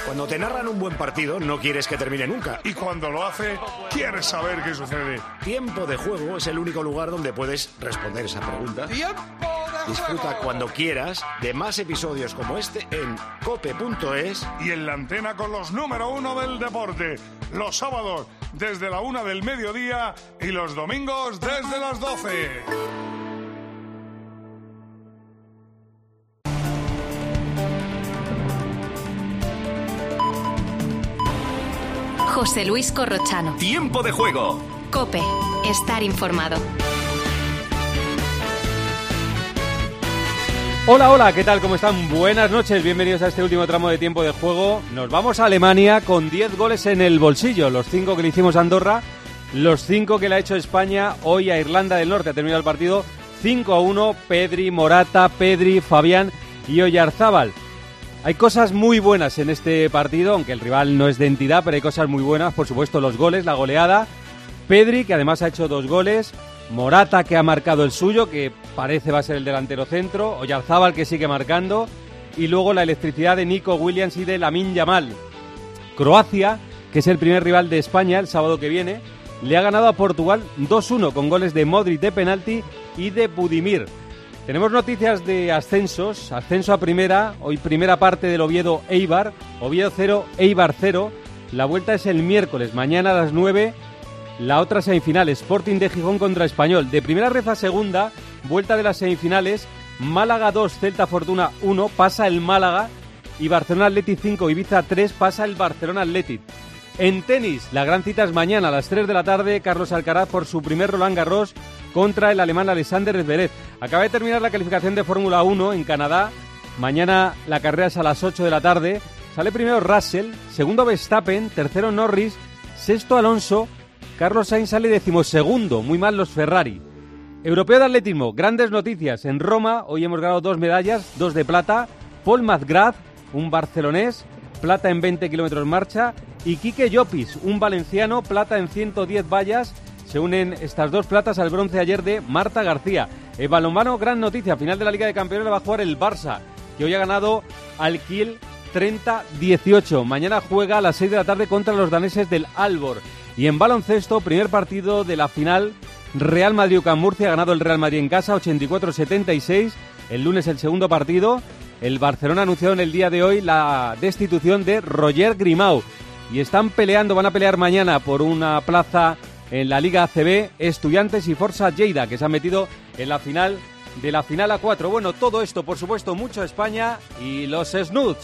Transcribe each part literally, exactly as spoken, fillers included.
Cuando te narran un buen partido, no quieres que termine nunca. Y cuando lo hace, quieres saber qué sucede. Tiempo de Juego es el único lugar donde puedes responder esa pregunta. ¡Tiempo de Disfruta juego! cuando quieras de más episodios como este en cope punto es. Y en la antena con los número uno del deporte. Los sábados desde la una del mediodía y los domingos desde las doce. José Luis Corrochano. Tiempo de Juego. COPE. Estar informado. Hola, hola, ¿qué tal? ¿Cómo están? Buenas noches, bienvenidos a este último tramo de Tiempo de Juego. Nos vamos a Alemania con diez goles en el bolsillo, los cinco que le hicimos a Andorra, los cinco que le ha hecho España hoy a Irlanda del Norte. Ha terminado el partido cinco a uno, Pedri, Morata, Pedri, Fabián y Oyarzábal. Hay cosas muy buenas en este partido, aunque el rival no es de entidad, pero hay cosas muy buenas, por supuesto los goles, la goleada. Pedri, que además ha hecho dos goles, Morata, que ha marcado el suyo, que parece va a ser el delantero centro, Oyarzábal, que sigue marcando, y luego la electricidad de Nico Williams y de Lamine Yamal. Croacia, que es el primer rival de España el sábado que viene, le ha ganado a Portugal dos uno con goles de Modric de penalti y de Budimir. Tenemos noticias de ascensos, ascenso a primera, hoy primera parte del Oviedo Eibar, Oviedo cero, Eibar cero, la vuelta es el miércoles, mañana a las nueve, la otra semifinal, Sporting de Gijón contra Español. De primera red a segunda, vuelta de las semifinales, Málaga dos, Celta Fortuna uno, pasa el Málaga, y Barcelona Athletic cinco, Ibiza tres, pasa el Barcelona Athletic. En tenis, la gran cita es mañana a las tres de la tarde, Carlos Alcaraz por su primer Roland Garros contra el alemán Alexander Zverev. Acaba de terminar la calificación de Fórmula uno en Canadá, mañana la carrera es a las ocho de la tarde, sale primero Russell, segundo Verstappen, tercero Norris, sexto Alonso, Carlos Sainz sale decimosegundo, muy mal los Ferrari. Europeo de atletismo, grandes noticias, en Roma hoy hemos ganado dos medallas, dos de plata, Paul Mazgrad, un barcelonés, plata en veinte kilómetros marcha, y Quique Llopis, un valenciano, plata en ciento diez vallas. Se unen estas dos platas al bronce ayer de Marta García. El balonmano, gran noticia, final de la Liga de Campeones la va a jugar el Barça, que hoy ha ganado al Kiel treinta dieciocho. Mañana juega a las seis de la tarde contra los daneses del Aalborg. Y en baloncesto, primer partido de la final, Real Madrid-UCAM Murcia, ha ganado el Real Madrid en casa, ochenta y cuatro setenta y seis. El lunes el segundo partido. El Barcelona ha anunciado en el día de hoy la destitución de Roger Grimau. Y están peleando, van a pelear mañana por una plaza en la Liga A C B, Estudiantes y Forza Lleida, que se han metido en la final de la final A cuatro. Bueno, todo esto, por supuesto, mucho España y los Snoods.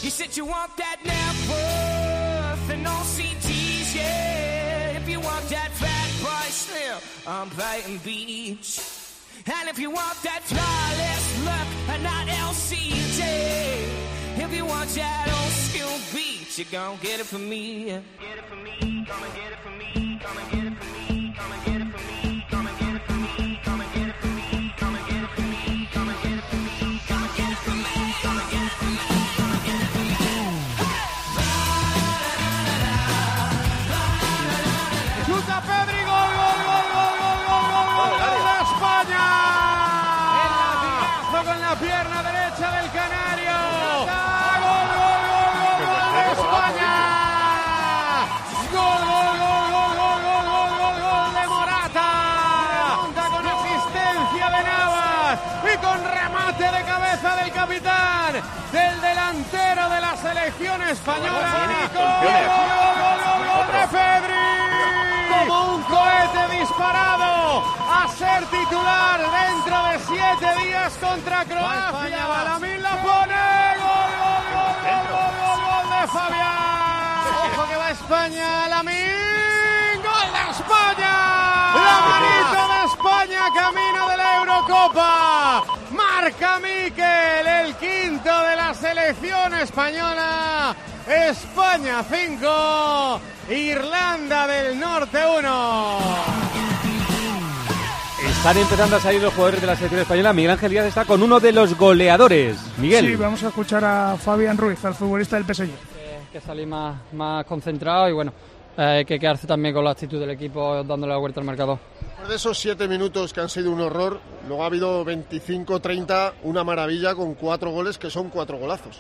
If you want that old school beat, you gon' get it from me. Get it from me, come and get it from me, come and get it from me, come and get it from me, come and get it from me, come and get it from me, come and get it from me, come and get it from me, come and get it from me, come and get it from me, come and get it from me. Chuta Pedri, gol, gol, gol, gol, gol, gol, gol, gol, gol de España. El latigazo con la pierna derecha del canario. Con remate de cabeza del capitán, del delantero de la selección española, gol, gol, gol, gol, gol de Pedri, como un cohete disparado a ser titular dentro de siete días contra Croacia. Lamine la pone, gol, gol, gol, gol, gol, gol, gol de Fabián. Ojo que va España, Lamine, gol de España. La manita de España, camino de la Eurocopa. Marca Miquel, el quinto de la selección española. España cinco, Irlanda del Norte uno. Están empezando a salir los jugadores de la selección española. Miguel Ángel Díaz está con uno de los goleadores. Miguel. Sí, vamos a escuchar a Fabián Ruiz, al futbolista del P S G. Eh, que salir más, más concentrado y bueno, eh, hay que quedarse también con la actitud del equipo dándole la vuelta al marcador. Después de esos siete minutos que han sido un horror, luego ha habido veinticinco treinta, una maravilla con cuatro goles que son cuatro golazos.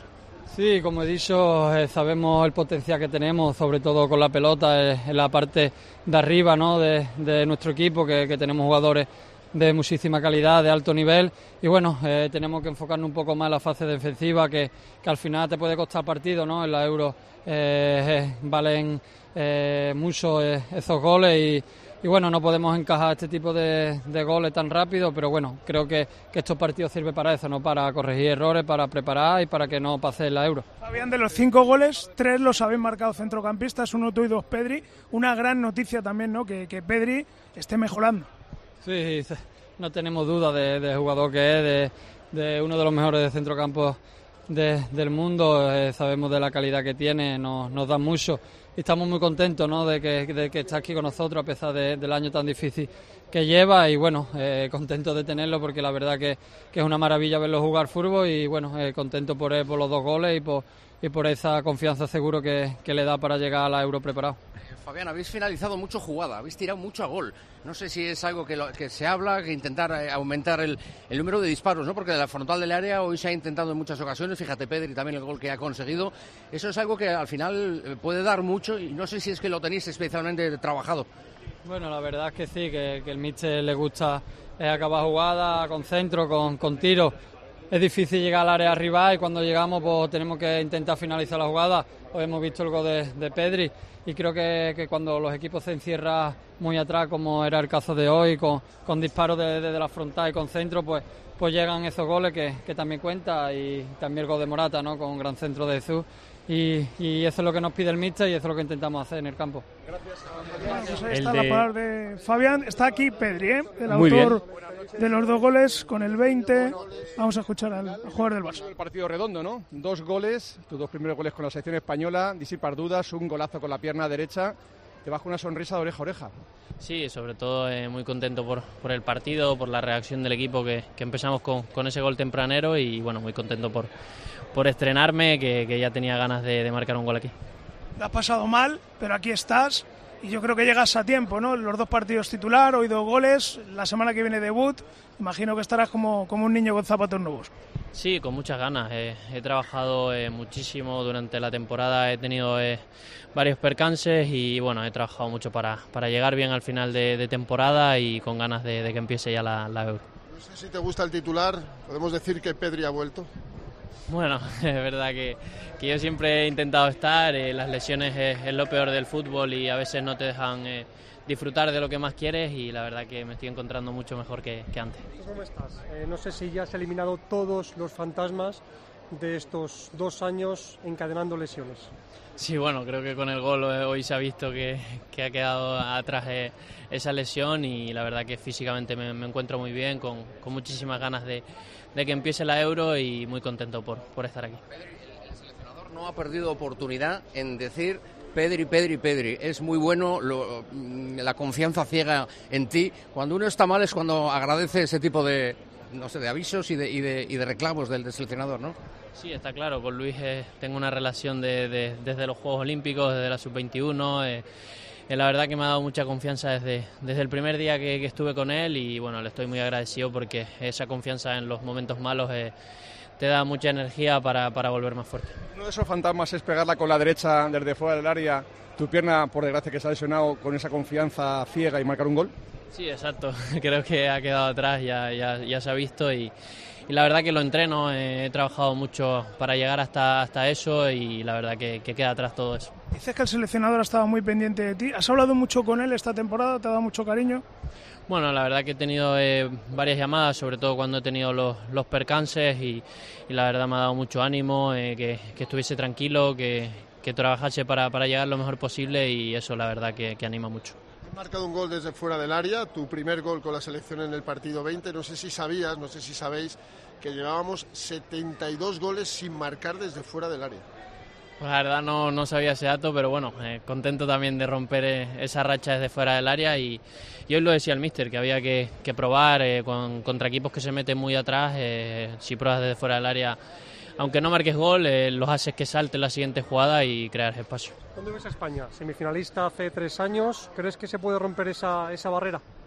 Sí, como he dicho, eh, sabemos el potencial que tenemos, sobre todo con la pelota, eh, en la parte de arriba, ¿no?, de, de nuestro equipo, que, que tenemos jugadores de muchísima calidad, de alto nivel, y bueno, eh, tenemos que enfocarnos un poco más en la fase defensiva, que, que al final te puede costar partido, ¿no? En la Euro eh, eh, valen eh, mucho eh, esos goles y, y bueno, no podemos encajar este tipo de, de goles tan rápido, pero bueno, creo que, que estos partidos sirven para eso, ¿no?, para corregir errores, para preparar y para que no pase la Euro. Fabián, de los cinco goles, tres los habéis marcado centrocampistas, uno tú y dos Pedri. Una gran noticia también, ¿no?, que, que Pedri esté mejorando. Sí, no tenemos duda de, de jugador que es, de, de uno de los mejores de centrocampos de, del mundo. Eh, sabemos de la calidad que tiene, nos, nos da mucho y estamos muy contentos, ¿no?, de que, de que está aquí con nosotros a pesar de, del año tan difícil que lleva y bueno, eh, contentos de tenerlo porque la verdad que, que es una maravilla verlo jugar fútbol y bueno, eh, contento por, él, por los dos goles y por, y por esa confianza seguro que, que le da para llegar a la Euro preparado. Fabián, habéis finalizado mucho jugada, habéis tirado mucho a gol. No sé si es algo que, lo, que se habla, que intentar eh, aumentar el, el número de disparos, ¿no? Porque de la frontal del área hoy se ha intentado en muchas ocasiones, fíjate Pedri también el gol que ha conseguido. Eso es algo que al final puede dar mucho y no sé si es que lo tenéis especialmente trabajado. Bueno, la verdad es que sí, que, que el míster le gusta eh, acabar jugada con centro, con, con tiro. Es difícil llegar al área arriba y cuando llegamos pues tenemos que intentar finalizar la jugada. Hoy hemos visto el gol de, de Pedri y creo que, que cuando los equipos se encierran muy atrás, como era el caso de hoy, con, con disparos desde de, de la frontal y con centro, pues, pues llegan esos goles que, que también cuenta y también el gol de Morata, ¿no?, con un gran centro de Jesús. Y, y eso es lo que nos pide el míster y eso es lo que intentamos hacer en el campo. Gracias. Bueno, pues ahí está de... la palabra de Fabián. Está aquí Pedri, ¿eh?, el Muy autor bien. de los dos goles con el veinte. Vamos a escuchar al, al jugador del Barça. El partido redondo, ¿no? Dos goles, tus dos primeros goles con la selección española, disipar dudas, un golazo con la pierna derecha. Te baja una sonrisa de oreja a oreja. Sí, sobre todo eh, muy contento por, por el partido, por la reacción del equipo que, que empezamos con, con ese gol tempranero y bueno, muy contento por, por estrenarme, que, que ya tenía ganas de, de marcar un gol aquí. Te has pasado mal, pero aquí estás y yo creo que llegas a tiempo, ¿no? Los dos partidos titular, hoy dos goles, la semana que viene debut, imagino que estarás como, como un niño con zapatos nuevos. Sí, con muchas ganas. Eh, he trabajado eh, muchísimo durante la temporada, he tenido eh, varios percances y bueno, he trabajado mucho para, para llegar bien al final de, de temporada y con ganas de, de que empiece ya la, la Euro. No sé si te gusta el titular, podemos decir que Pedri ha vuelto. Bueno, es verdad que, que yo siempre he intentado estar, eh, las lesiones es, es lo peor del fútbol y a veces no te dejan eh, disfrutar de lo que más quieres y la verdad que me estoy encontrando mucho mejor que, que antes. ¿Cómo estás? Eh, no sé si ya has eliminado todos los fantasmas de estos dos años encadenando lesiones. Sí, bueno, creo que con el gol hoy se ha visto que, que ha quedado atrás eh, esa lesión y la verdad que físicamente me, me encuentro muy bien, con, con muchísimas ganas de, de que empiece la Euro y muy contento por, por estar aquí. Pedri, el, el seleccionador no ha perdido oportunidad en decir Pedri, Pedri, Pedri. Es muy bueno lo, la confianza ciega en ti. Cuando uno está mal es cuando agradece ese tipo de, no sé, de avisos y de, y de, y de reclamos del, del seleccionador, ¿no? Sí, está claro, con Luis eh, tengo una relación de, de, desde los Juegos Olímpicos, desde la sub veintiuno, eh, eh, la verdad que me ha dado mucha confianza desde, desde el primer día que, que estuve con él y bueno, le estoy muy agradecido porque esa confianza en los momentos malos eh, te da mucha energía para, para volver más fuerte. Uno de esos fantasmas es pegarla con la derecha desde fuera del área, tu pierna por desgracia que se ha lesionado con esa confianza ciega y marcar un gol. Sí, exacto, creo que ha quedado atrás, ya, ya, ya se ha visto y... Y la verdad que lo entreno, eh, he trabajado mucho para llegar hasta, hasta eso y la verdad que, que queda atrás todo eso. Dices que el seleccionador ha estado muy pendiente de ti. ¿Has hablado mucho con él esta temporada? ¿Te ha dado mucho cariño? Bueno, la verdad que he tenido eh, varias llamadas, sobre todo cuando he tenido los, los percances y, y la verdad me ha dado mucho ánimo, eh, que, que estuviese tranquilo, que, que trabajase para, para llegar lo mejor posible y eso la verdad que, que anima mucho. Has marcado un gol desde fuera del área, tu primer gol con la selección en el partido veinte. No sé si sabías, no sé si sabéis que llevábamos setenta y dos goles sin marcar desde fuera del área. Pues la verdad no, no sabía ese dato, pero bueno, eh, contento también de romper eh, esa racha desde fuera del área y, y hoy lo decía el míster, que había que, que probar eh, con, contra equipos que se meten muy atrás, eh, si pruebas desde fuera del área, aunque no marques gol, eh, los haces que salte la siguiente jugada y crear espacio. ¿Dónde ves a España? Semifinalista hace tres años, ¿crees que se puede romper esa, esa barrera?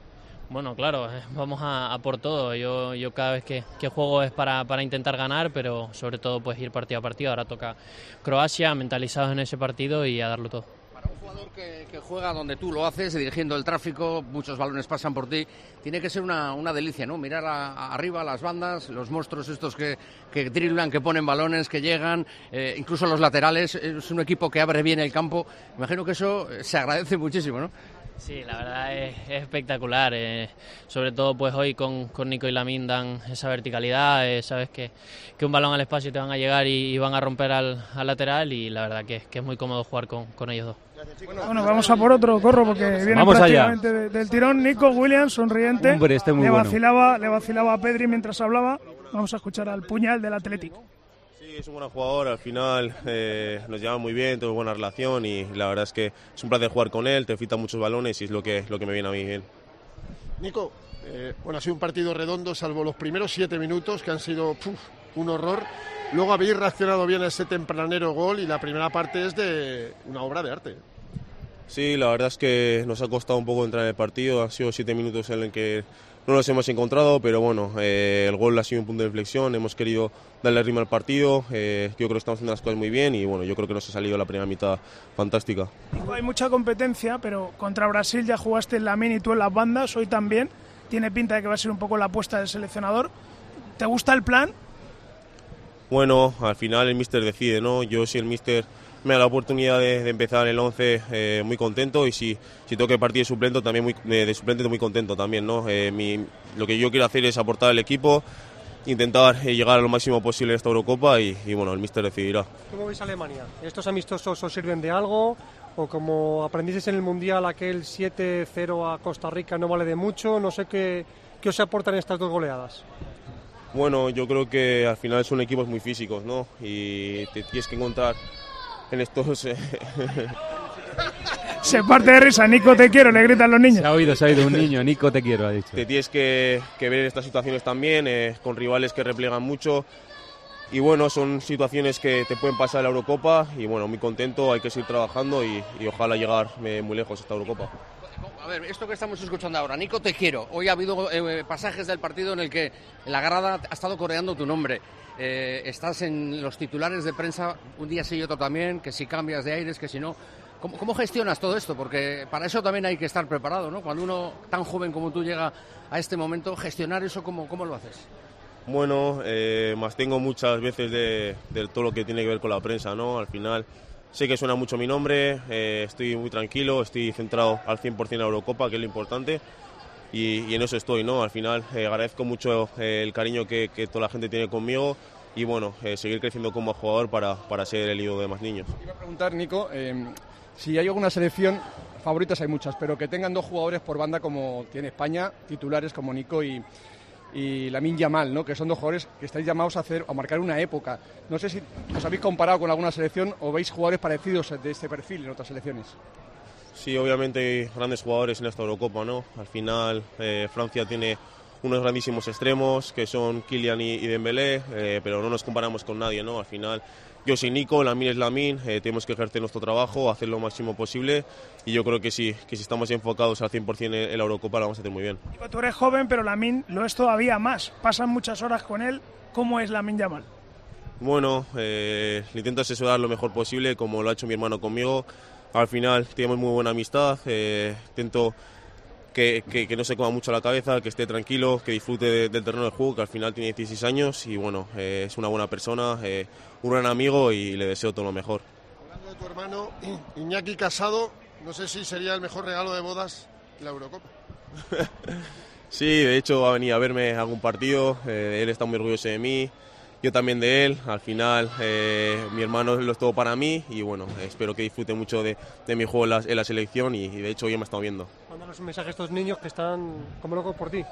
Bueno, claro, eh, vamos a, a por todo. Yo, yo cada vez que, que juego es para, para intentar ganar, pero sobre todo pues ir partido a partido. Ahora toca Croacia, mentalizados en ese partido y a darlo todo. Para un jugador que, que juega donde tú lo haces, dirigiendo el tráfico, muchos balones pasan por ti, tiene que ser una, una delicia, ¿no? Mirar a, a arriba las bandas, los monstruos estos que, que driblan, que ponen balones, que llegan, eh, incluso los laterales. Es un equipo que abre bien el campo. Imagino que eso se agradece muchísimo, ¿no? Sí, la verdad es, es espectacular, eh, sobre todo pues hoy con, con Nico y Lamine dan esa verticalidad, eh, sabes que, que un balón al espacio te van a llegar y, y van a romper al, al lateral y la verdad que, que es muy cómodo jugar con, con ellos dos. Bueno, vamos a por otro, Corro, porque viene Vamos prácticamente de, del tirón. Nico Williams, sonriente, Hombre, este muy le, bueno. vacilaba, le vacilaba a Pedri mientras hablaba. Vamos a escuchar al puñal del Atlético. Es un buen jugador, al final eh, nos lleva muy bien, tenemos buena relación y la verdad es que es un placer jugar con él, te fita muchos balones y es lo que, lo que me viene a mí bien. Nico, eh, bueno, ha sido un partido redondo, salvo los primeros siete minutos que han sido puf, un horror. Luego habéis reaccionado bien a ese tempranero gol y la primera parte es de una obra de arte. Sí, la verdad es que nos ha costado un poco entrar en el partido, han sido siete minutos en el que no nos hemos encontrado, pero bueno, eh, el gol ha sido un punto de inflexión, hemos querido darle ritmo al partido, eh, yo creo que estamos haciendo las cosas muy bien y bueno, yo creo que nos ha salido la primera mitad fantástica. Hay mucha competencia, pero contra Brasil ya jugaste en Lamine y tú en las bandas, hoy también. Tiene pinta de que va a ser un poco la apuesta del seleccionador. ¿Te gusta el plan? Bueno, al final el míster decide, ¿no? Yo si el míster me da la oportunidad de, de empezar en el once, eh, muy contento, y si, si tengo que partir de suplente también muy, de, de suplente muy contento también, ¿no? Eh, mi, lo que yo quiero hacer es aportar al equipo, intentar eh, llegar a lo máximo posible en esta Eurocopa y, y bueno, el míster decidirá. ¿Cómo veis a Alemania? ¿Estos amistosos os sirven de algo? ¿O como aprendices en el Mundial aquel siete cero a Costa Rica no vale de mucho? No sé qué, qué os aportan estas dos goleadas. Bueno, yo creo que al final son equipos muy físicos, ¿no? Y te tienes que encontrar en estos... Eh... Se parte de risa, Nico te quiero, le gritan los niños. Se ha oído, se ha oído un niño, Nico te quiero, ha dicho. Te tienes que, que ver estas situaciones también, eh, con rivales que replegan mucho. Y bueno, son situaciones que te pueden pasar en la Eurocopa y bueno, muy contento, hay que seguir trabajando y, y ojalá llegar eh, muy lejos a esta Eurocopa. A ver, esto que estamos escuchando ahora, Nico te quiero. Hoy ha habido eh, pasajes del partido en el que la grada ha estado coreando tu nombre. Eh, estás en los titulares de prensa un día sí y otro también, que si cambias de aires, que si no. ¿Cómo, cómo gestionas todo esto? Porque para eso también hay que estar preparado, ¿no? Cuando uno tan joven como tú llega a este momento, gestionar eso, ¿cómo, cómo lo haces? Bueno, eh, más tengo muchas veces de, de todo lo que tiene que ver con la prensa, ¿no? Al final sé que suena mucho mi nombre, eh, estoy muy tranquilo, estoy centrado al cien por ciento en la Eurocopa, que es lo importante, y, y en eso estoy, ¿no? Al final eh, agradezco mucho eh, el cariño que, que toda la gente tiene conmigo y bueno, eh, seguir creciendo como jugador para, para ser el ídolo de más niños. Iba a preguntar, Nico, eh, si hay alguna selección, favoritas hay muchas, pero que tengan dos jugadores por banda como tiene España, titulares como Nico y... y Lamine Yamal, ¿no? Que son dos jugadores que estáis llamados a hacer a marcar una época. No sé si os habéis comparado con alguna selección o veis jugadores parecidos de este perfil en otras selecciones. Sí, obviamente hay grandes jugadores en esta Eurocopa, ¿no? Al final eh, Francia tiene unos grandísimos extremos que son Kylian y, y Dembélé, eh, pero no nos comparamos con nadie, ¿no? Al final yo soy Nico, Lamine es Lamine, eh, tenemos que ejercer nuestro trabajo, hacer lo máximo posible y yo creo que sí, que si estamos enfocados al cien por ciento en, en la Eurocopa la vamos a hacer muy bien. Nico, tú eres joven, pero Lamine lo es todavía más. Pasan muchas horas con él. ¿Cómo es Lamine Yamal? Bueno, eh, le intento asesorar lo mejor posible, como lo ha hecho mi hermano conmigo. Al final tenemos muy buena amistad, eh, intento que, que, que no se coma mucho la cabeza, que esté tranquilo, que disfrute de, del terreno de juego, que al final tiene dieciséis años y bueno, eh, es una buena persona, eh, un gran amigo y le deseo todo lo mejor. Hablando de tu hermano, Iñaki Casado, no sé si sería el mejor regalo de bodas la Eurocopa. Sí, de hecho va a venir a verme a algún partido, eh, él está muy orgulloso de mí, yo también de él. Al final eh, mi hermano lo es todo para mí y bueno, espero que disfrute mucho de, de mi juego en la, en la selección y, y de hecho hoy me ha estado viendo. Mándanos un mensaje a estos niños que están como locos por ti.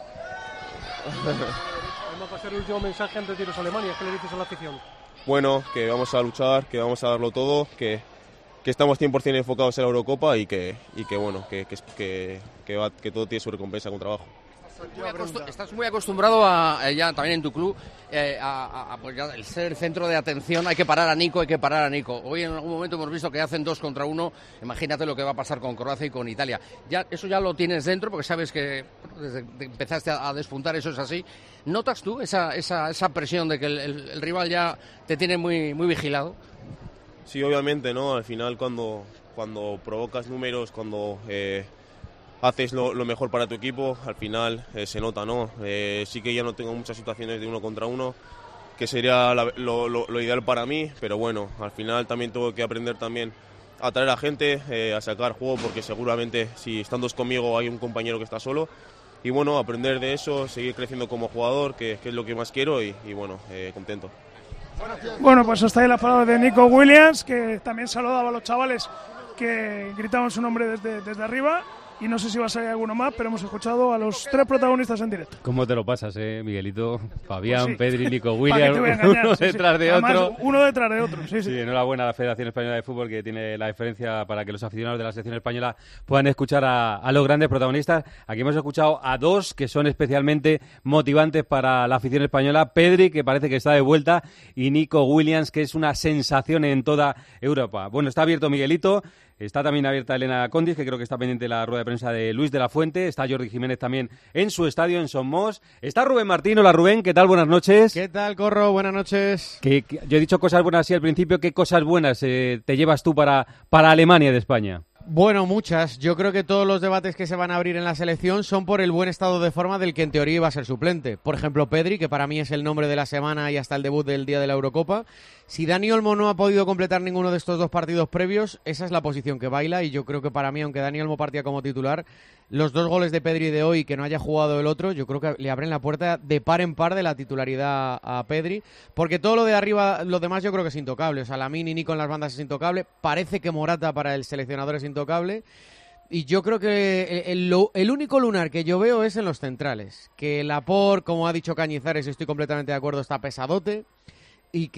Vamos a pasar el último mensaje antes de iros a Alemania. ¿Qué le dices a la afición? Bueno, que vamos a luchar, que vamos a darlo todo, que, que estamos cien por ciento enfocados en la Eurocopa y que, y que bueno, que, que, que, que, va, que todo tiene su recompensa con trabajo. Muy acostu- estás muy acostumbrado a, ya también en tu club, eh, a, a, a pues ya el ser el centro de atención. Hay que parar a Nico, hay que parar a Nico. Hoy en algún momento hemos visto que hacen dos contra uno. Imagínate lo que va a pasar con Croacia y con Italia. Ya eso ya lo tienes dentro porque sabes que desde que empezaste a, a despuntar eso es así. ¿Notas tú esa, esa, esa presión de que el, el, el rival ya te tiene muy, muy vigilado? Sí, obviamente, ¿no? Al final cuando, cuando provocas números, cuando... Eh, haces lo, lo mejor para tu equipo, al final eh, se nota, ¿no? Eh, sí que ya no tengo muchas situaciones de uno contra uno, que sería la, lo, lo, lo ideal para mí, pero bueno, al final también tengo que aprender también a traer a gente, eh, a sacar juego, porque seguramente si están dos conmigo hay un compañero que está solo, y bueno, aprender de eso, seguir creciendo como jugador, que, que es lo que más quiero, y, y bueno, eh, contento. Bueno, pues hasta ahí la palabra de Nico Williams, que también saludaba a los chavales que gritaban su nombre desde, desde arriba. Y no sé si va a salir alguno más, pero hemos escuchado a los tres protagonistas en directo. ¿Cómo te lo pasas, eh, Miguelito? Fabián, Pues sí. Pedri, Nico Williams, engañar, uno sí, detrás sí. de Además, otro. Uno detrás de otro, sí, sí. Sí, enhorabuena a la Federación Española de Fútbol, que tiene la diferencia para que los aficionados de la selección española puedan escuchar a, a los grandes protagonistas. Aquí hemos escuchado a dos que son especialmente motivantes para la afición española. Pedri, que parece que está de vuelta, y Nico Williams, que es una sensación en toda Europa. Bueno, está abierto Miguelito. Está también abierta Elena Condis, que creo que está pendiente de la rueda de prensa de Luis de la Fuente. Está Jordi Jiménez también en su estadio, en Somos. Está Rubén Martín. Hola, Rubén. ¿Qué tal? Buenas noches. ¿Qué tal, Corro? Buenas noches. Que, que, yo he dicho cosas buenas así al principio. ¿Qué cosas buenas eh, te llevas tú para, para Alemania de España? Bueno, muchas. Yo creo que todos los debates que se van a abrir en la selección son por el buen estado de forma del que en teoría iba a ser suplente. Por ejemplo, Pedri, que para mí es el nombre de la semana y hasta el debut del día de la Eurocopa. Si Dani Olmo no ha podido completar ninguno de estos dos partidos previos, esa es la posición que baila, y yo creo que para mí, aunque Dani Olmo partía como titular, los dos goles de Pedri de hoy, que no haya jugado el otro, yo creo que le abren la puerta de par en par de la titularidad a Pedri, porque todo lo de arriba, lo demás yo creo que es intocable. O sea, Lamine y Nico en las bandas es intocable, parece que Morata para el seleccionador es intocable, y yo creo que el, el, el único lunar que yo veo es en los centrales, que Laporte, como ha dicho Cañizares, estoy completamente de acuerdo, está pesadote, y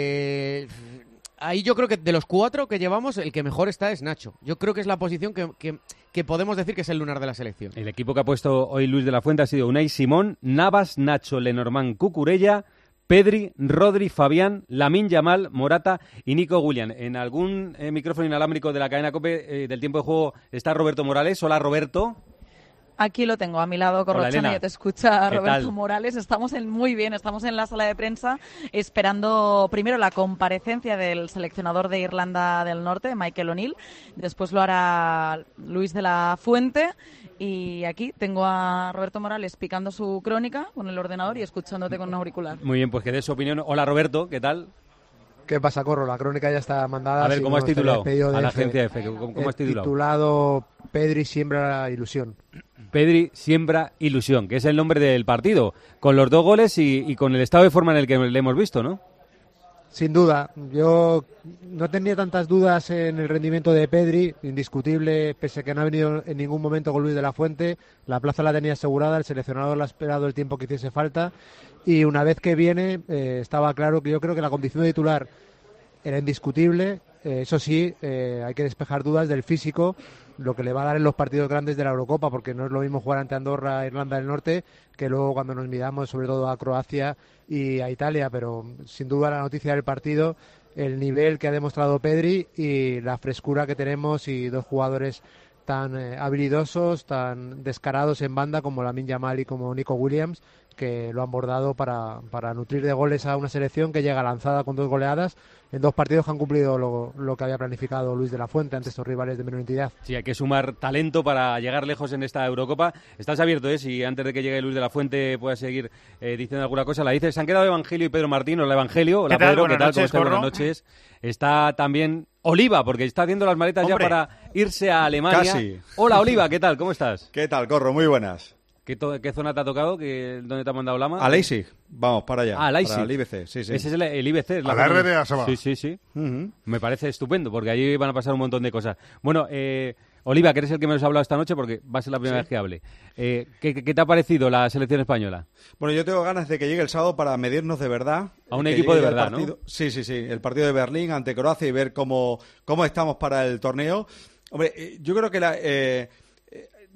que ahí yo creo que de los cuatro que llevamos, el que mejor está es Nacho. Yo creo que es la posición que, que, que podemos decir que es el lunar de la selección. El equipo que ha puesto hoy Luis de la Fuente ha sido Unai Simón, Navas, Nacho, Lenormand, Cucurella, Pedri, Rodri, Fabián, Lamine Yamal, Morata y Nico Williams. En algún eh, micrófono inalámbrico de la cadena COPE eh, del tiempo de juego está Roberto Morales. Hola, Roberto. Aquí lo tengo, a mi lado, Corrochano, ya te escucha Roberto Morales. Estamos en, muy bien, estamos en la sala de prensa esperando primero la comparecencia del seleccionador de Irlanda del Norte, Michael O'Neill. Después lo hará Luis de la Fuente. Y aquí tengo a Roberto Morales picando su crónica con el ordenador y escuchándote con un auricular. Muy bien, pues que dé su opinión. Hola, Roberto, ¿qué tal? ¿Qué pasa, Corro? La crónica ya está mandada. A ver, ¿cómo has titulado? A la agencia F. ¿Cómo, cómo has titulado? titulado Pedri siembra la ilusión. Pedri siembra ilusión, que es el nombre del partido, con los dos goles y, y con el estado de forma en el que le hemos visto, ¿no? Sin duda. Yo no tenía tantas dudas en el rendimiento de Pedri, indiscutible, pese a que no ha venido en ningún momento con Luis de la Fuente. La plaza la tenía asegurada, el seleccionador la ha esperado el tiempo que hiciese falta, y una vez que viene eh, estaba claro que yo creo que la condición de titular era indiscutible. Eh, eso sí, eh, hay que despejar dudas del físico, lo que le va a dar en los partidos grandes de la Eurocopa, porque no es lo mismo jugar ante Andorra, Irlanda del Norte, que luego cuando nos midamos sobre todo a Croacia y a Italia. Pero sin duda la noticia del partido, el nivel que ha demostrado Pedri y la frescura que tenemos, y dos jugadores tan eh, habilidosos, tan descarados en banda como Lamine Yamal y como Nico Williams, que lo han bordado para, para nutrir de goles a una selección que llega lanzada con dos goleadas en dos partidos que han cumplido lo, lo que había planificado Luis de la Fuente ante estos rivales de menor entidad. Sí, hay que sumar talento para llegar lejos en esta Eurocopa. Estás abierto, ¿eh? Si antes de que llegue Luis de la Fuente puedas seguir eh, diciendo alguna cosa, la dices. Se han quedado Evangelio y Pedro Martín. Hola, Evangelio. Hola, ¿Qué tal? Pedro. Buenas ¿Qué tal? Noches, ¿Cómo estás? Buenas noches. Está también Oliva, porque está haciendo las maletas Hombre. ya para irse a Alemania. Casi. Hola, Oliva. ¿Qué tal? ¿Cómo estás? ¿Qué tal, Corro? Muy buenas. ¿Qué, to- qué zona te ha tocado? ¿Qué, ¿Dónde te ha mandado Lama? A Leipzig. Vamos, para allá. Ah, Leipzig. Para el I B C, sí, sí. Ese es el, el I B C. es A la zona- R D A se va. Sí, sí, sí. Uh-huh. Me parece estupendo, porque allí van a pasar un montón de cosas. Bueno, eh, Oliva, que eres el que me has hablado esta noche, porque va a ser la primera Sí. vez que hable. Eh, ¿qué, qué te ha parecido la selección española? Bueno, yo tengo ganas de que llegue el sábado para medirnos de verdad. A un que equipo de llegue el verdad, partido- ¿no? Sí, sí, sí. El partido de Berlín ante Croacia y ver cómo, cómo estamos para el torneo. Hombre, eh, yo creo que la... Eh,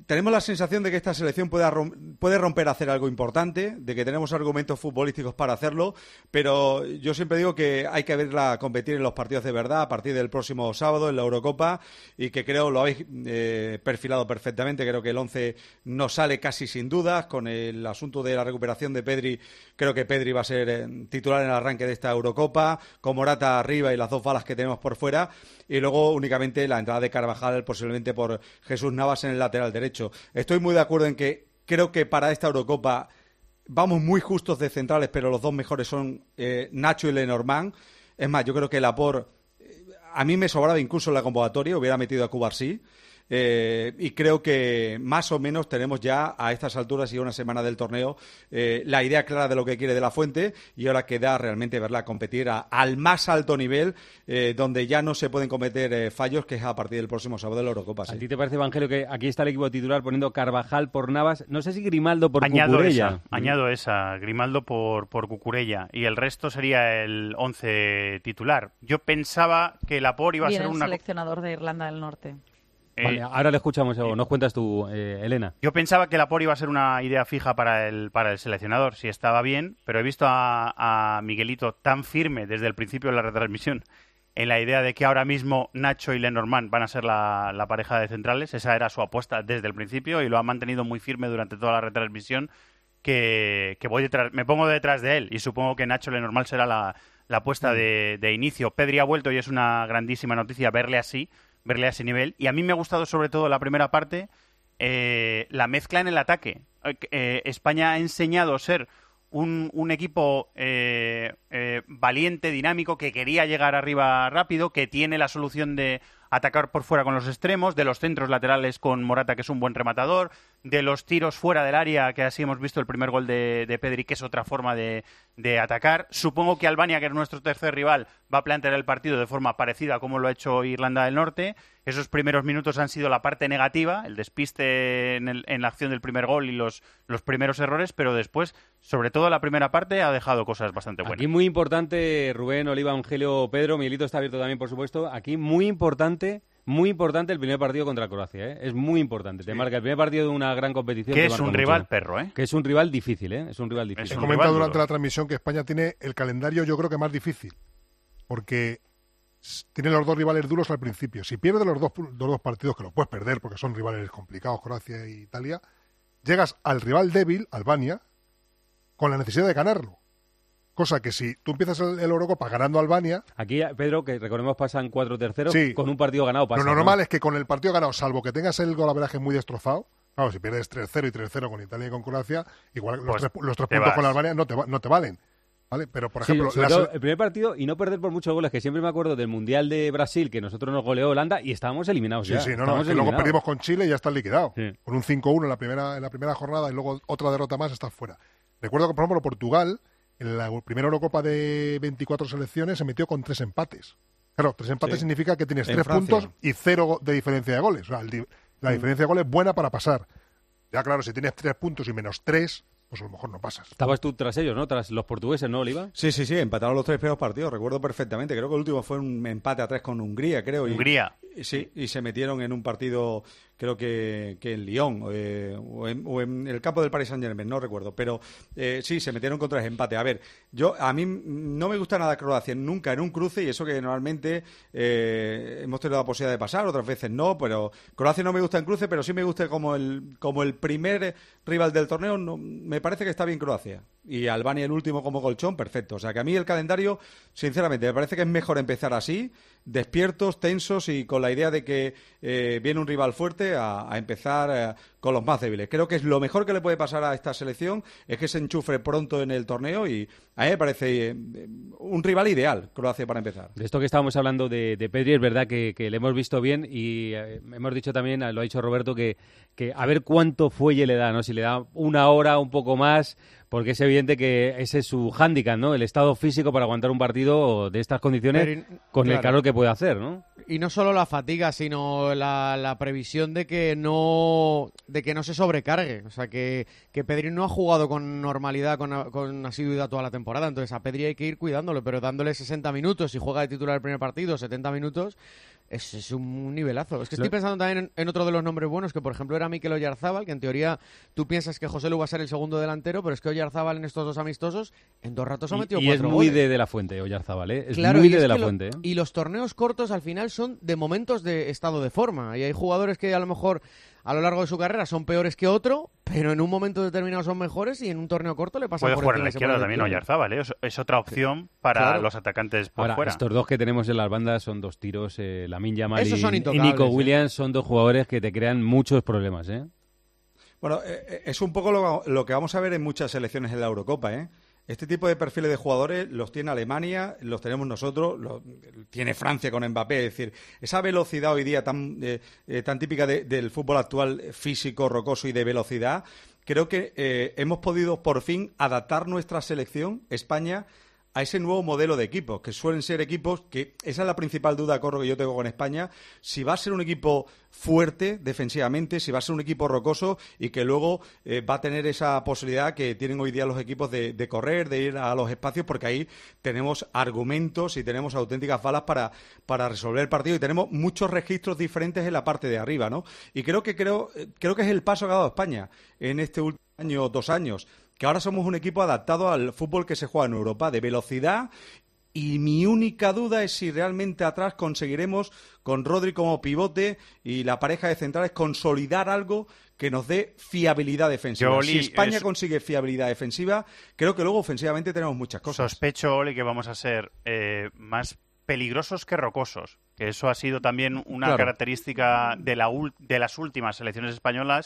tenemos la sensación de que esta selección puede, rom- puede romper a hacer algo importante, de que tenemos argumentos futbolísticos para hacerlo, pero yo siempre digo que hay que verla competir en los partidos de verdad a partir del próximo sábado en la Eurocopa, y que creo lo habéis eh, perfilado perfectamente. Creo que el once no sale casi sin dudas. Con el asunto de la recuperación de Pedri, creo que Pedri va a ser eh, titular en el arranque de esta Eurocopa, con Morata arriba y las dos balas que tenemos por fuera, y luego únicamente la entrada de Carvajal, posiblemente por Jesús Navas en el lateral derecho. Estoy muy de acuerdo en que creo que para esta Eurocopa vamos muy justos de centrales, pero los dos mejores son eh, Nacho y Lenormand. Es más, yo creo que Laporte, eh, a mí me sobraba incluso en la convocatoria, hubiera metido a Cubarsí. Eh, y creo que más o menos tenemos ya a estas alturas y a una semana del torneo eh, la idea clara de lo que quiere De la Fuente, y ahora queda realmente verla competir a, al más alto nivel, eh, donde ya no se pueden cometer eh, fallos, que es a partir del próximo sábado de la Eurocopa. Sí. ¿A ti te parece, Evangelio, que aquí está el equipo titular poniendo Carvajal por Navas? No sé si Grimaldo por añado Cucurella. Esa, añado esa, Grimaldo por, por Cucurella, y el resto sería el once titular. Yo pensaba que Laporte iba a Viene ser el una... seleccionador de Irlanda del Norte. Vale, ahora le escuchamos, o nos cuentas tú, eh, Elena. Yo pensaba que Laporte iba a ser una idea fija para el, para el seleccionador, si estaba bien, pero he visto a, a Miguelito tan firme desde el principio de la retransmisión en la idea de que ahora mismo Nacho y Lenormand van a ser la, la pareja de centrales. Esa era su apuesta desde el principio y lo ha mantenido muy firme durante toda la retransmisión, que, que voy detrás, me pongo detrás de él, y supongo que Nacho Lenormand será la, la apuesta de, de inicio. Pedri ha vuelto y es una grandísima noticia verle así, verle a ese nivel, y a mí me ha gustado sobre todo la primera parte, eh, la mezcla en el ataque. Eh, España ha enseñado a ser un, un equipo eh, eh, valiente, dinámico, que quería llegar arriba rápido, que tiene la solución de atacar por fuera con los extremos, de los centros laterales con Morata, que es un buen rematador, de los tiros fuera del área, que así hemos visto el primer gol de, de Pedri, que es otra forma de, de atacar. Supongo que Albania, que es nuestro tercer rival, va a plantear el partido de forma parecida a como lo ha hecho Irlanda del Norte. Esos primeros minutos han sido la parte negativa, el despiste en, el, en la acción del primer gol y los, los primeros errores, pero después, sobre todo la primera parte, ha dejado cosas bastante buenas. Aquí muy importante, Rubén, Oliva, Evangelio, Pedro, Miguelito está abierto también, por supuesto. Aquí muy importante, muy importante el primer partido contra Croacia, ¿eh? Es muy importante. Sí. Te marca el primer partido de una gran competición. Que es un rival mucho. perro, ¿eh? Que es un rival difícil, ¿eh? Es un rival difícil. He comentado durante la transmisión que España tiene el calendario, yo creo que más difícil, porque tiene los dos rivales duros al principio. Si pierdes los dos, los dos partidos, que los puedes perder porque son rivales complicados, Croacia e Italia, llegas al rival débil, Albania, con la necesidad de ganarlo. Cosa que si tú empiezas el, el Eurocopa ganando a Albania... Aquí, Pedro, que recordemos pasan cuatro terceros, sí, con un partido ganado pasa. Lo normal ¿no? es que con el partido ganado, salvo que tengas el golaveraje muy destrozado, claro, si pierdes tres cero y tres cero con Italia y con Croacia, igual pues los tres, los tres puntos vas. con Albania no te, no te valen. ¿Vale? Pero, por ejemplo... Sí, sobre todo el primer partido, y no perder por muchos goles, que siempre me acuerdo del Mundial de Brasil, que nosotros nos goleó Holanda y estábamos eliminados sí, ya. Sí, sí, no, no, es que luego perdimos con Chile y ya estás liquidado. Sí. Con un cinco uno en la primera, en la primera jornada y luego otra derrota más, estás fuera. Recuerdo que, por ejemplo, Portugal, en la primera Eurocopa de veinticuatro selecciones, se metió con tres empates. Claro, tres empates sí. significa que tienes en tres Francia. puntos y cero de diferencia de goles. O sea, el, la mm. diferencia de goles es buena para pasar. Ya, claro, si tienes tres puntos y menos tres... pues a lo mejor no pasas. Estabas tú tras ellos, ¿no? Tras los portugueses, ¿no, Oliva? Sí, sí, sí, empataron los tres primeros partidos, recuerdo perfectamente. Creo que el último fue un empate a tres con Hungría, creo. Hungría. Y, sí, y se metieron en un partido, creo que, que en Lyon, eh, o, en, o en el campo del Paris Saint-Germain, no recuerdo. Pero eh, sí, se metieron con tres empates. A ver, yo a mí no me gusta nada Croacia, nunca en un cruce, y eso que normalmente eh, hemos tenido la posibilidad de pasar, otras veces no, pero Croacia no me gusta en cruce, pero sí me gusta como el, como el primer rival del torneo. No, me parece que está bien Croacia. Y Albania el último como colchón, perfecto. O sea que a mí el calendario, sinceramente, me parece que es mejor empezar así, despiertos, tensos y con la idea de que eh, viene un rival fuerte a, a empezar eh, con los más débiles. Creo que es lo mejor que le puede pasar a esta selección, es que se enchufre pronto en el torneo, y a mí me parece eh, un rival ideal, Croacia, para empezar. De esto que estábamos hablando de, de Pedri, es verdad que, que le hemos visto bien, y eh, hemos dicho también, lo ha dicho Roberto, que, que a ver cuánto fuelle le da, ¿no? Si le da una hora, un poco más, porque es evidente que ese es su hándicap, ¿no? El estado físico para aguantar un partido de estas condiciones Pero, con claro. el calor que puede hacer, ¿no? Y no solo la fatiga, sino la, la previsión de que no de que no se sobrecargue. O sea, que, que Pedri no ha jugado con normalidad, con, con asiduidad toda la temporada. Entonces a Pedri hay que ir cuidándolo, pero dándole sesenta minutos. Si juega de titular el primer partido, setenta minutos, Es, es un nivelazo. Es que estoy pensando también en, en otro de los nombres buenos, que por ejemplo era Mikel Oyarzábal, que en teoría tú piensas que Joselu va a ser el segundo delantero, pero es que Oyarzábal en estos dos amistosos en dos ratos ha metido y, y cuatro es muy goles. de, de la Fuente, Oyarzábal, ¿eh? Es claro, muy de, es de la lo, Fuente. ¿eh? Y los torneos cortos al final son de momentos de estado de forma. Y hay jugadores que a lo mejor a lo largo de su carrera son peores que otro, pero en un momento determinado son mejores y en un torneo corto le pasa Puede por jugar en la encima izquierda también Oyarzábal, ¿eh? Es, es otra opción para claro. los atacantes por Ahora, fuera. Estos dos que tenemos en las bandas son dos tiros, eh, Lamine Yamal y, y Nico ¿eh? Williams son dos jugadores que te crean muchos problemas, ¿eh? Bueno, eh, es un poco lo, lo que vamos a ver en muchas selecciones en la Eurocopa, ¿eh? Este tipo de perfiles de jugadores los tiene Alemania, los tenemos nosotros, los tiene Francia con Mbappé. Es decir, esa velocidad hoy día tan, eh, eh, tan típica de, del fútbol actual, físico, rocoso y de velocidad, creo que eh, hemos podido por fin adaptar nuestra selección, España, a ese nuevo modelo de equipos, que suelen ser equipos que, esa es la principal duda, Corro, que yo tengo con España, si va a ser un equipo fuerte defensivamente, si va a ser un equipo rocoso y que luego eh, va a tener esa posibilidad que tienen hoy día los equipos de, de correr, de ir a los espacios, porque ahí tenemos argumentos y tenemos auténticas balas para, para resolver el partido y tenemos muchos registros diferentes en la parte de arriba, ¿no? Y creo que creo, creo que es el paso que ha dado España en este último año, dos años, que ahora somos un equipo adaptado al fútbol que se juega en Europa, de velocidad, y mi única duda es si realmente atrás conseguiremos, con Rodri como pivote y la pareja de centrales, consolidar algo que nos dé fiabilidad defensiva. Yo, Oli, si España es... consigue fiabilidad defensiva, creo que luego ofensivamente tenemos muchas cosas. Sospecho, Oli, que vamos a ser eh, más peligrosos que rocosos, que eso ha sido también una claro. característica de, la ul- de las últimas selecciones españolas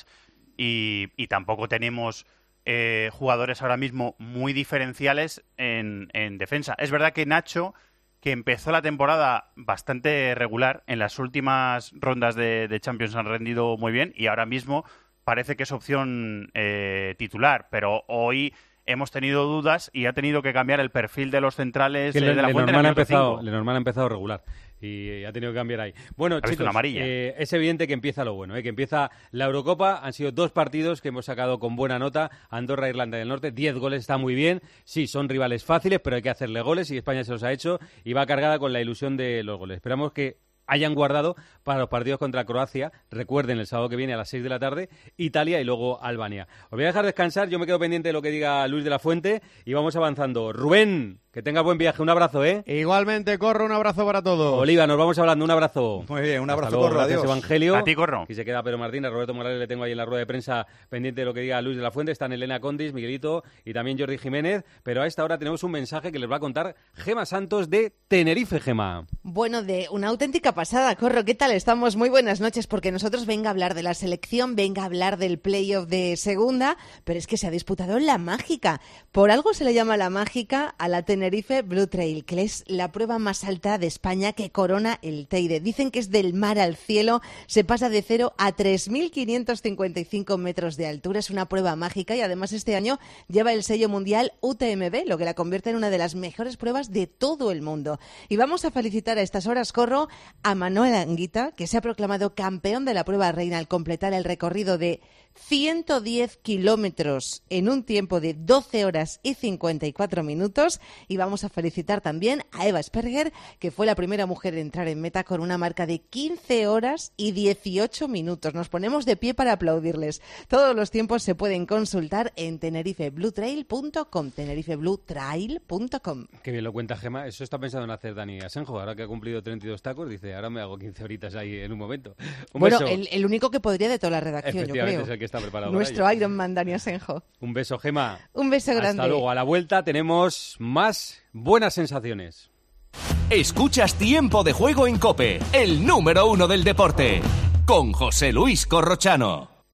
y, y tampoco tenemos... Eh, jugadores ahora mismo muy diferenciales en, en defensa. Es verdad que Nacho, que empezó la temporada bastante regular, en las últimas rondas de, de Champions han rendido muy bien y ahora mismo parece que es opción eh, titular, pero hoy hemos tenido dudas y ha tenido que cambiar el perfil de los centrales que eh, le, de la Fuente. Lenormand ha empezado, Lenormand ha empezado regular y ha tenido que cambiar ahí. Bueno, chicos, una amarilla. Eh, es evidente que empieza lo bueno, ¿eh? Que empieza la Eurocopa. Han sido dos partidos que hemos sacado con buena nota. Andorra, Irlanda del Norte, diez goles, está muy bien. Sí, son rivales fáciles, pero hay que hacerle goles y España se los ha hecho y va cargada con la ilusión de los goles. Esperamos que hayan guardado para los partidos contra Croacia. Recuerden, el sábado que viene a las seis de la tarde, Italia y luego Albania. Os voy a dejar descansar, yo me quedo pendiente de lo que diga Luis de la Fuente y vamos avanzando. Rubén, que tengas buen viaje, un abrazo, ¿eh? Igualmente, Corro, un abrazo para todos. Oliva, nos vamos hablando, un abrazo. Muy bien, un abrazo, Hasta luego, Corro, gracias, adiós. Evangelio. A ti, Corro. Aquí se queda Pedro Martínez, Roberto Morales le tengo ahí en la rueda de prensa pendiente de lo que diga Luis de la Fuente, están Elena Condis, Miguelito y también Jordi Jiménez, pero a esta hora tenemos un mensaje que les va a contar Gema Santos de Tenerife, Gema. Bueno, de una auténtica pasada, Corro, ¿qué tal? Estamos muy buenas noches porque nosotros venga a hablar de la selección, venga a hablar del playoff de segunda, pero es que se ha disputado la mágica. Por algo se le llama la mágica a la Tenerife Blue Trail, que es la prueba más alta de España que corona el Teide. Dicen que es del mar al cielo, se pasa de cero a tres mil quinientos cincuenta y cinco metros de altura, es una prueba mágica y además este año lleva el sello mundial U T M B, lo que la convierte en una de las mejores pruebas de todo el mundo. Y vamos a felicitar a estas horas, Corro, a Manuel Anguita, que se ha proclamado campeón de la prueba reina al completar el recorrido de ciento diez kilómetros en un tiempo de doce horas y cincuenta y cuatro minutos. Y vamos a felicitar también a Eva Sperger, que fue la primera mujer en entrar en meta con una marca de quince horas y dieciocho minutos. Nos ponemos de pie para aplaudirles. Todos los tiempos se pueden consultar en tenerife blue trail punto com, tenerife blue trail punto com. Qué bien lo cuenta Gema. Eso está pensando en hacer Dani Asenjo. Ahora que ha cumplido treinta y dos tacos, dice, ahora me hago quince horitas ahí en un momento. Un bueno, beso. El, el único que podría de toda la redacción, yo creo. Es el que está preparado. Nuestro Iron Man, Dani Asenjo. Un beso, Gema. Un beso grande. Hasta luego. A la vuelta tenemos más buenas sensaciones. Escuchas Tiempo de Juego en COPE, el número uno del deporte, con José Luis Corrochano.